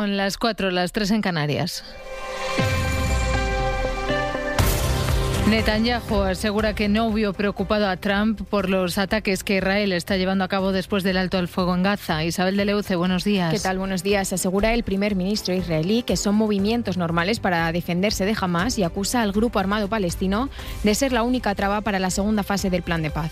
Son las 4, las 3 en Canarias. Netanyahu asegura que no vio preocupado a Trump por los ataques que Israel está llevando a cabo después del alto al fuego en Gaza. Isabel de Leuce, buenos días. ¿Qué tal? Buenos días. Asegura el primer ministro israelí que son movimientos normales para defenderse de Hamás y acusa al grupo armado palestino de ser la única traba para la segunda fase del plan de paz.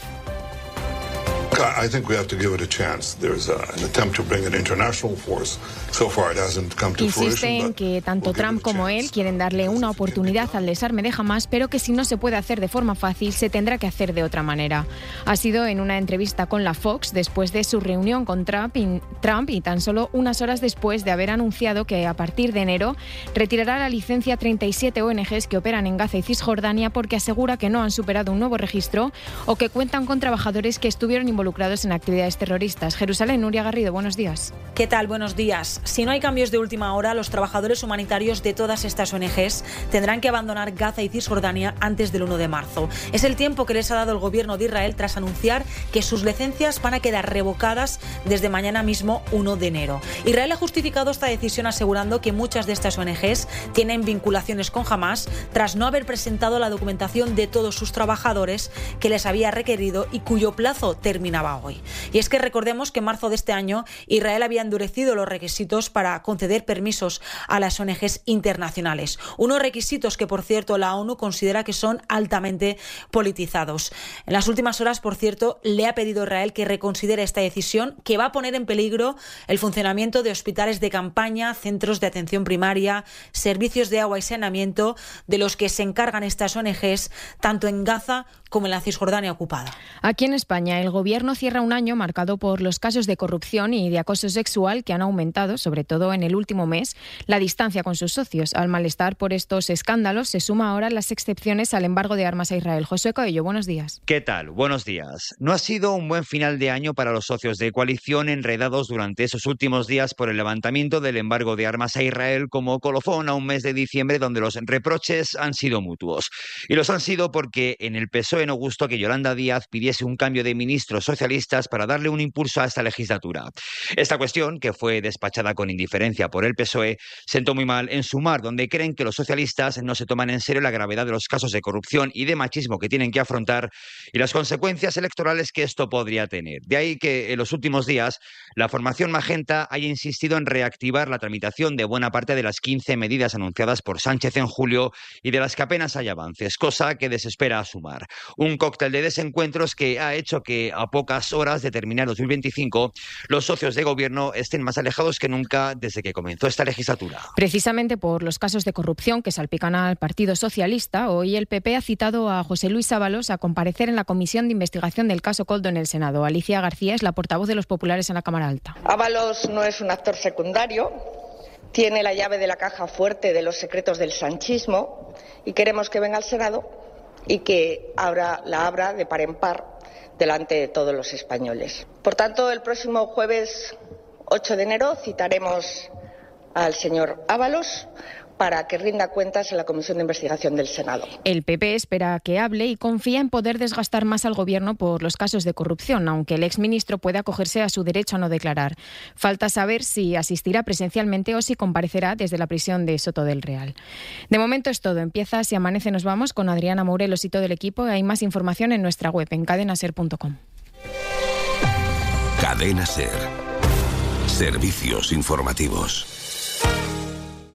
I think we have to give it a chance. There's an attempt to bring an international force. So far it hasn't come to fruition. Insiste en que tanto Trump como él quieren darle una oportunidad al desarme de Hamás, pero que si no se puede hacer de forma fácil, se tendrá que hacer de otra manera. Ha sido en una entrevista con la Fox después de su reunión con Trump y tan solo unas horas después de haber anunciado que a partir de enero retirará la licencia a 37 ONGs que operan en Gaza y Cisjordania porque asegura que no han superado un nuevo registro o que cuentan con trabajadores que estuvieron involucrados en actividades terroristas. Jerusalén, Nuria Garrido, buenos días. ¿Qué tal? Buenos días. Si no hay cambios de última hora, los trabajadores humanitarios de todas estas ONGs tendrán que abandonar Gaza y Cisjordania antes del 1 de marzo. Es el tiempo que les ha dado el gobierno de Israel tras anunciar que sus licencias van a quedar revocadas desde mañana mismo, 1 de enero. Israel ha justificado esta decisión asegurando que muchas de estas ONGs tienen vinculaciones con Hamás tras no haber presentado la documentación de todos sus trabajadores que les había requerido y cuyo plazo terminaba hoy. Y es que recordemos que en marzo de este año Israel había endurecido los requisitos para conceder permisos a las ONGs internacionales. Unos requisitos que, por cierto, la ONU considera que son altamente politizados. En las últimas horas, por cierto, le ha pedido a Israel que reconsidere esta decisión que va a poner en peligro el funcionamiento de hospitales de campaña, centros de atención primaria, servicios de agua y saneamiento de los que se encargan estas ONGs, tanto en Gaza como en la Cisjordania ocupada. Aquí en España, el Gobierno cierra un año marcado por los casos de corrupción y de acoso sexual que han aumentado, sobre todo en el último mes, la distancia con sus socios. Al malestar por estos escándalos se suma ahora las excepciones al embargo de armas a Israel. Josué Coello, buenos días. ¿Qué tal? Buenos días. No ha sido un buen final de año para los socios de coalición enredados durante esos últimos días por el levantamiento del embargo de armas a Israel como colofón a un mes de diciembre donde los reproches han sido mutuos. Y los han sido porque en el PSOE no gustó que Yolanda Díaz pidiese un cambio de ministros socialistas para darle un impulso a esta legislatura. Esta cuestión, que fue despachada con indiferencia por el PSOE, sentó muy mal en Sumar, donde creen que los socialistas no se toman en serio la gravedad de los casos de corrupción y de machismo que tienen que afrontar y las consecuencias electorales que esto podría tener. De ahí que en los últimos días la formación magenta haya insistido en reactivar la tramitación de buena parte de las 15 medidas anunciadas por Sánchez en julio y de las que apenas hay avances, cosa que desespera a Sumar. Un cóctel de desencuentros que ha hecho que a pocas horas de terminar 2025 los socios de gobierno estén más alejados que nunca desde que comenzó esta legislatura. Precisamente por los casos de corrupción que salpican al Partido Socialista, hoy el PP ha citado a José Luis Ábalos a comparecer en la comisión de investigación del caso Koldo en el Senado. Alicia García es la portavoz de los populares en la Cámara Alta. Ábalos no es un actor secundario, tiene la llave de la caja fuerte de los secretos del sanchismo y queremos que venga al Senado y que la abra de par en par delante de todos los españoles. Por tanto, el próximo jueves 8 de enero citaremos al señor Ábalos para que rinda cuentas en la Comisión de Investigación del Senado. El PP espera que hable y confía en poder desgastar más al Gobierno por los casos de corrupción, aunque el exministro puede acogerse a su derecho a no declarar. Falta saber si asistirá presencialmente o si comparecerá desde la prisión de Soto del Real. De momento es todo. Empieza Si Amanece Nos Vamos con Adriana Morelos y todo el equipo. Hay más información en nuestra web en cadenaser.com. Cadena Ser. Servicios informativos.